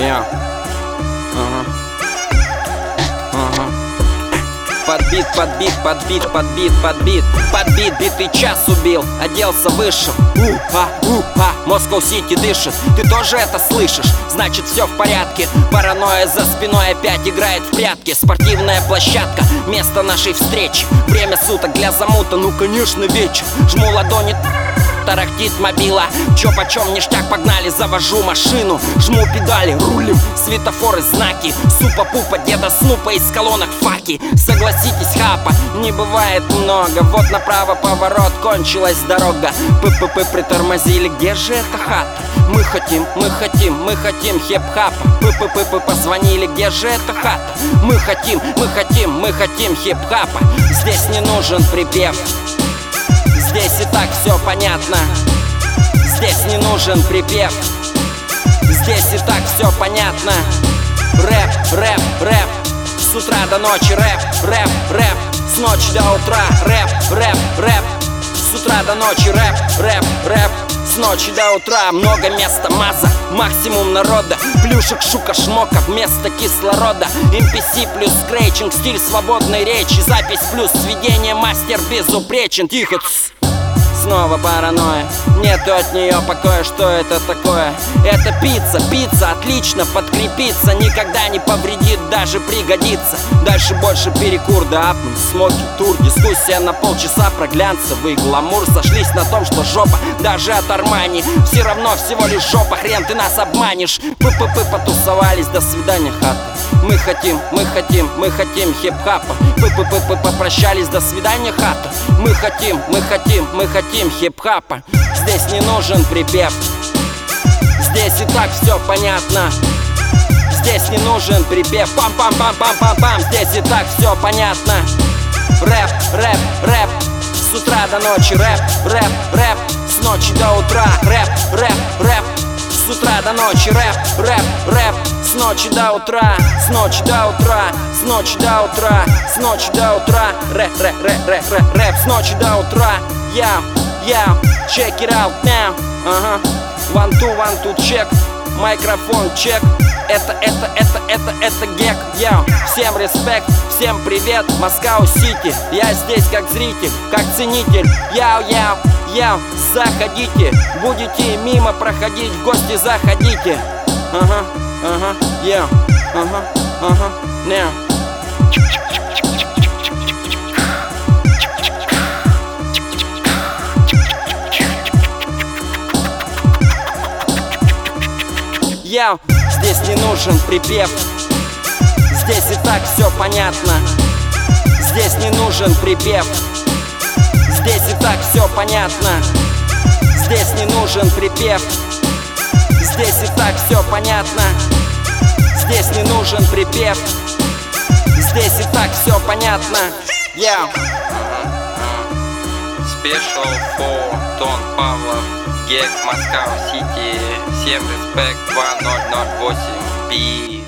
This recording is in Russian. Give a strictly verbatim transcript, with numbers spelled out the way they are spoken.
Я. Ага. Ага. Подбит, подбит, подбит, подбит, подбит. Подбит, битый час убил, оделся вышел. У-а, у-а, Москва-Сити дышит. Ты тоже это слышишь? Значит, все в порядке. Паранойя за спиной опять играет в прятки. Спортивная площадка, место нашей встречи. Время суток для замута, ну конечно вечер. Жму ладони, тарахтит мобила. Чё почем, ништяк, погнали, завожу машину. Жму педали, рулим, светофоры, знаки. Супа-пупа, деда Снупа из колонок факи. Согласитесь, хапа, не бывает много. Вот направо поворот, кончилась дорога. П-п-п притормозили, где же эта хата? Мы хотим, мы хотим, мы хотим хип-хапа. П-п-п позвонили, где же эта хата? Мы хотим, мы хотим, мы хотим хип-хапа. Здесь не нужен припев, здесь и так все понятно. Здесь не нужен припев, здесь и так все понятно. Рэп, рэп, рэп, с утра до ночи. Рэп, рэп, рэп, с ночи до утра. Рэп, рэп, рэп, с утра до ночи. Рэп, рэп, рэп, с ночи до утра. Много места, маза, максимум народа. Плюшек, шука, шмока вместо кислорода. эм пи си плюс скретчинг, стиль свободной речи. Запись плюс сведение, мастер безупречен. Тихо, тс. Снова паранойя, нету от нее покоя. Что это такое? Это пицца, пицца, отлично подкрепиться. Никогда не повредит, даже пригодится. Дальше больше перекур, да апнуть, смоки, тур. Дискуссия на полчаса про глянцевый гламур. Сошлись на том, что жопа даже от Армани все равно всего лишь жопа, хрен ты нас обманешь. П-п-п потусовались, до свидания, хата. Мы хотим, мы хотим, мы хотим хип-хапа. П-п-п попрощались, до свидания, хата. Мы хотим, мы хотим, мы хотим хип-хапа. Здесь не нужен припев, здесь и так все понятно. Здесь не нужен припев, пам-пам-пам-пам-пам-пам. Здесь и так все понятно. Рэп, рэп, рэп, с утра до ночи. Рэп, рэп, рэп, с ночи до утра. Рэп, рэп, рэп, с утра до ночи. Рэп, рэп, рэп, с ночи до утра. С ночи до утра, с ночи до утра, с ночи до утра. Рэп, рэп, рэп, рэп, рэп, рэп, с ночи до утра. Я, я, check it out now. Ага, one two, one two, check. Микрофон, чек. Это, это, это, это, это гек. Я, всем респект, всем привет, Москва-Сити. Я здесь как зритель, как ценитель. Яу, яу, яу, заходите. Будете мимо проходить, в гости заходите. Ага, ага, яу, ага, ага, now. Я, здесь не нужен припев, здесь и так все понятно. Здесь не нужен припев, здесь и так все понятно. Здесь не нужен припев, здесь и так все понятно. Здесь не нужен припев, здесь и так все понятно. Я. Special for Тон Павлов, Гек, Москва-Сити. Всем респект, два ноль ноль восемь, пи.